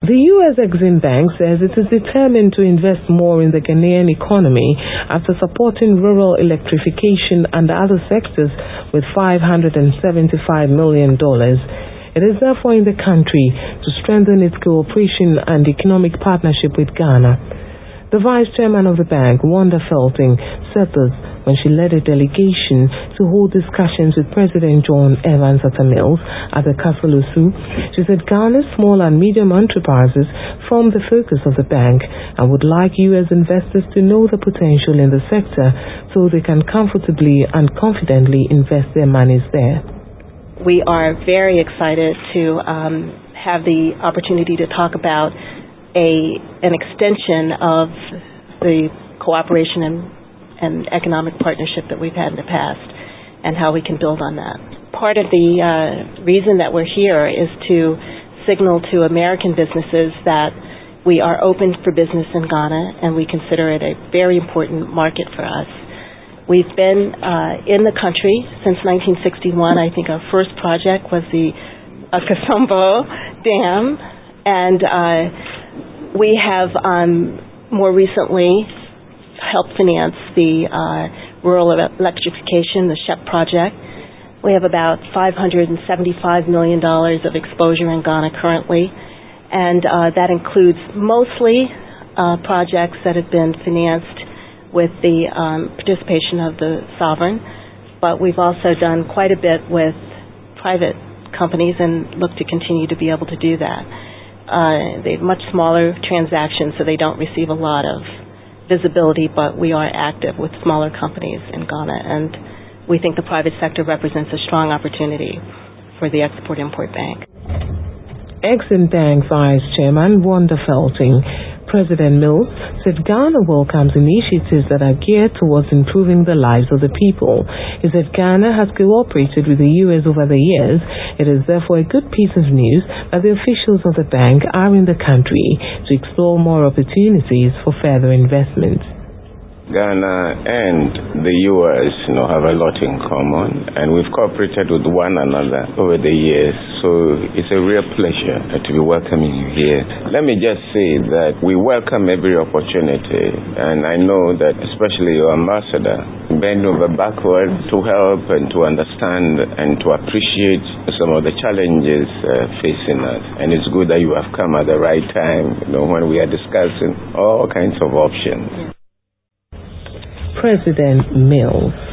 The U.S. Exim Bank says it is determined to invest more in the Ghanaian economy after supporting rural electrification and other sectors with $575 million. It is therefore in the country to strengthen its cooperation and economic partnership with Ghana. The vice chairman of the bank, Wanda Felting, said this when she led a delegation to hold discussions with President John Evans Atta Mills at the Kasulusu. She said Ghana's small and medium enterprises form the focus of the bank and would like U.S. investors to know the potential in the sector so they can comfortably and confidently invest their monies there. We are very excited to have the opportunity to talk about an extension of the cooperation and economic partnership that we've had in the past and how we can build on that. Part of the reason that we're here is to signal to American businesses that we are open for business in Ghana and we consider it a very important market for us. We've been in the country since 1961. I think our first project was the Kasombo Dam, and we have more recently helped finance the rural electrification, the SHEP project. We have about $575 million of exposure in Ghana currently, and that includes mostly projects that have been financed with the participation of the sovereign, but we've also done quite a bit with private companies and look to continue to be able to do that. They're much smaller transactions, so they don't receive a lot of visibility, but we are active with smaller companies in Ghana, and we think the private sector represents a strong opportunity for the Export-Import Bank. Exim Bank Vice Chairman Wanda Felting, President Mills, said Ghana welcomes initiatives that are geared towards improving the lives of the people. He said Ghana has cooperated with the U.S. over the years. It is therefore a good piece of news that the officials of the bank are in the country to explore more opportunities for further investment. Ghana and the U.S. have a lot in common, and we've cooperated with one another over the years, so it's a real pleasure to be welcoming you here. Let me just say that we welcome every opportunity, and I know that especially your ambassador bend over backward to help and to understand and to appreciate some of the challenges facing us, and it's good that you have come at the right time, when we are discussing all kinds of options. President Mills.